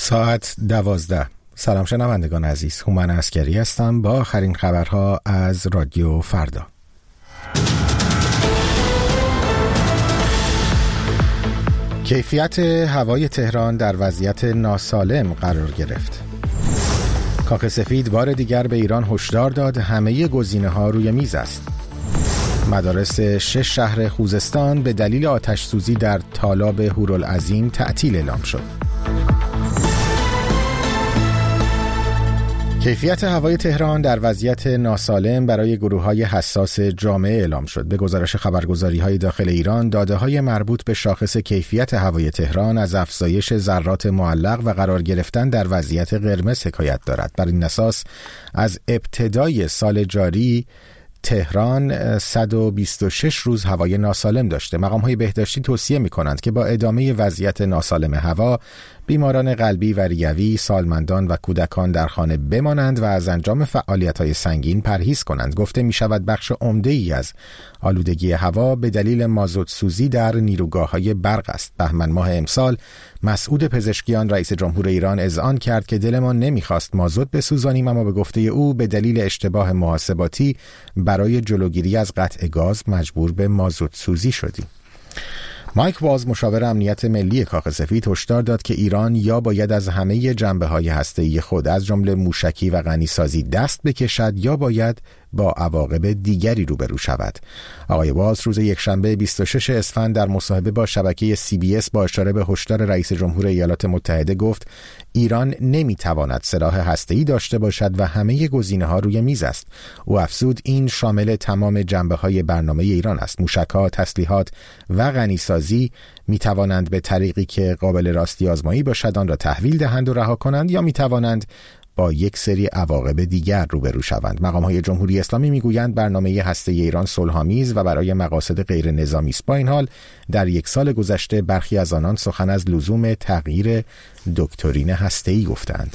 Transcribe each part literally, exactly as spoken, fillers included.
ساعت دوازده. سلام شنوندگان عزیز، هومن عسکری هستم با آخرین خبرها از رادیو فردا. کیفیت هوای تهران در وضعیت ناسالم قرار گرفت. کاخ سفید بار دیگر به ایران هشدار داد همه گزینه‌ها روی میز است. مدارس شش شهر خوزستان به دلیل آتش سوزی در تالاب هورالعظیم تعطیل اعلام شد. کیفیت هوای تهران در وضعیت ناسالم برای گروه‌های حساس جامعه اعلام شد. به گزارش خبرگزاری‌های داخل ایران، داده‌های مربوط به شاخص کیفیت هوای تهران از افزایش ذرات معلق و قرار گرفتن در وضعیت قرمز حکایت دارد. بر این اساس از ابتدای سال جاری تهران صد و بیست و شش روز هوای ناسالم داشته. مقام‌های بهداشتی توصیه می‌کنند که با ادامه وضعیت ناسالم هوا، بیماران قلبی و ریوی، سالمندان و کودکان در خانه بمانند و از انجام فعالیت‌های سنگین پرهیز کنند. گفته می‌شود بخش عمده‌ای از آلودگی هوا به دلیل مازوت سوزی در نیروگاه‌های برق است. بهمن ماه امسال مسعود پزشکیان رئیس جمهور ایران اذعان کرد که دلمان نمی‌خواست مازوت بسوزانیم، اما به گفته او به دلیل اشتباه محاسباتی برای جلوگیری از قطع گاز مجبور به مازوت سوزی شدیم. مایک واز مشاور امنیت ملی کاخ سفید هشدار داد که ایران یا باید از همه جنبه‌های هسته‌ای خود از جمله موشکی و غنیسازی دست بکشد یا باید با عواقب دیگری روبرو شود. آقای واز روز یکشنبه بیست و شش اسفند در مصاحبه با شبکه سی بی اس با اشاره به هشدار رئیس جمهور ایالات متحده گفت ایران نمیتواند سلاح هسته‌ای داشته باشد و همه گزینه‌ها روی میز است. او افزود این شامل تمام جنبه‌های برنامه ایران است. موشک‌ها، تسلیحات و غنیسازی میتوانند به طریقی که قابل راستی آزمایی باشد آن را تحویل دهند و رها کنند یا میتوانند با یک سری عواقب دیگر روبرو شوند. مقام‌های جمهوری اسلامی میگویند برنامه هسته‌ای ایران صلح‌آمیز و برای مقاصد غیر نظامی است. با این حال در یک سال گذشته برخی از آنان سخن از لزوم تغییر دکترین هسته‌ای گفتند.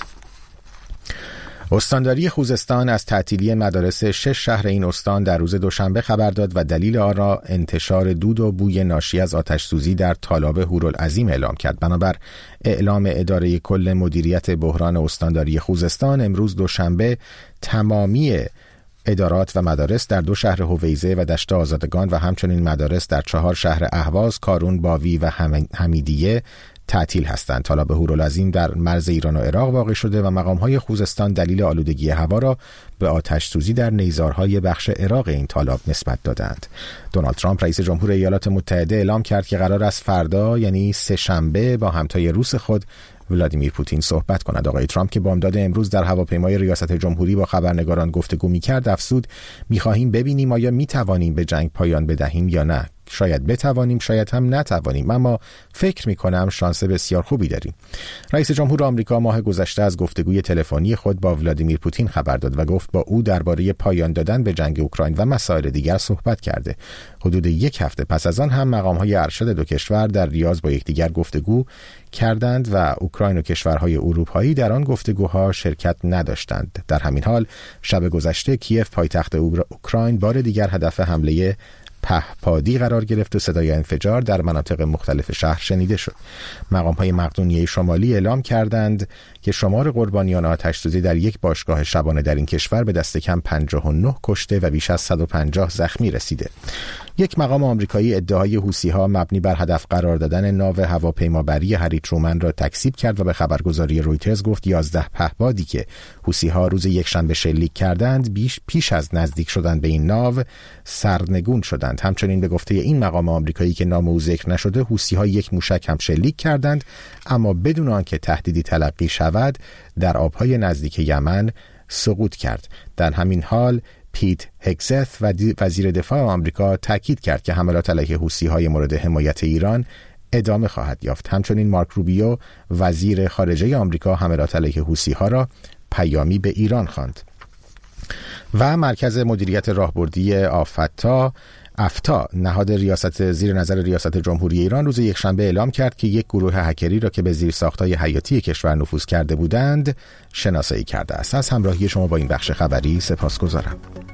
استانداری خوزستان از تعطیلی مدارس شش شهر این استان در روز دوشنبه خبر داد و دلیل آن را انتشار دود و بوی ناشی از آتش سوزی در تالاب هورالعظیم اعلام کرد. بنابر اعلام اداره کل مدیریت بحران استانداری خوزستان، امروز دوشنبه تمامی ادارات و مدارس در دو شهر هویزه و دشت آزادگان و همچنین مدارس در چهار شهر اهواز، کارون، باوی و حمیدیه تعطیل هستند. تالاب هورالعظیم در مرز ایران و عراق واقع شده و مقام‌های خوزستان دلیل آلودگی هوا را به آتش سوزی در نیزارهای بخش عراق این تالاب نسبت دادند. دونالد ترامپ رئیس جمهور ایالات متحده اعلام کرد که قرار است فردا یعنی سه شنبه با همتای روس خود ولادیمیر پوتین صحبت کند. آقای ترامپ که بامداد امروز در هواپیمای ریاست جمهوری با خبرنگاران گفتگو می‌کرد افزود می‌خواهیم ببینیم آیا می‌توانیم به جنگ پایان بدهیم یا نه. شاید بتوانیم، شاید هم نتوانیم، اما فکر می‌کنم شانس بسیار خوبی داریم. رئیس جمهور آمریکا ماه گذشته از گفتگوی تلفنی خود با ولادیمیر پوتین خبر داد و گفت با او درباره پایان دادن به جنگ اوکراین و مسائل دیگر صحبت کرده. حدود یک هفته پس از آن هم مقام‌های ارشد دو کشور در ریاض با یکدیگر گفتگو کردند و اوکراین و کشورهای اروپایی در آن گفتگوها شرکت نداشتند. در همین حال شب گذشته کیف پایتخت اوکراین بار دیگر هدف حمله پهپادی قرار گرفت و صدای انفجار در مناطق مختلف شهر شنیده شد. مقام‌های مقدونیه شمالی اعلام کردند که شمار قربانیان آتش سوزی در یک باشگاه شبانه در این کشور به دست کم پنجاه و نه کشته و بیش از صد و پنجاه زخمی رسیده. یک مقام آمریکایی ادعای حوثی‌ها مبنی بر هدف قرار دادن ناو هواپیمابری هری ترومن را تکذیب کرد و به خبرگزاری رویترز گفت یازده پهپادی که حوثی‌ها روز یکشنبه شلیک کردند بیش پیش از نزدیک شدن به این ناو سرنگون شدند. همچنین به گفته این مقام آمریکایی که نام او ذکر نشده، حوثی‌ها یک موشک هم شلیک کردند اما بدون آنکه تهدیدی تلقی شود در آبهای نزدیک یمن سقوط کرد. در همین حال پیت هگزت وزیر دفاع آمریکا تاکید کرد که حملات علیه حوثی‌های مورد حمایت ایران ادامه خواهد یافت. همچنین مارک روبیو وزیر خارجه آمریکا حملات علیه حوثی‌ها را پیامی به ایران خواند. و مرکز مدیریت راهبردی آفتا افتا نهاد ریاست زیر نظر ریاست جمهوری ایران روز یکشنبه اعلام کرد که یک گروه هکری را که به زیرساخت‌های حیاتی کشور نفوذ کرده بودند شناسایی کرده است. از همراهی شما با این بخش خبری سپاسگزارم.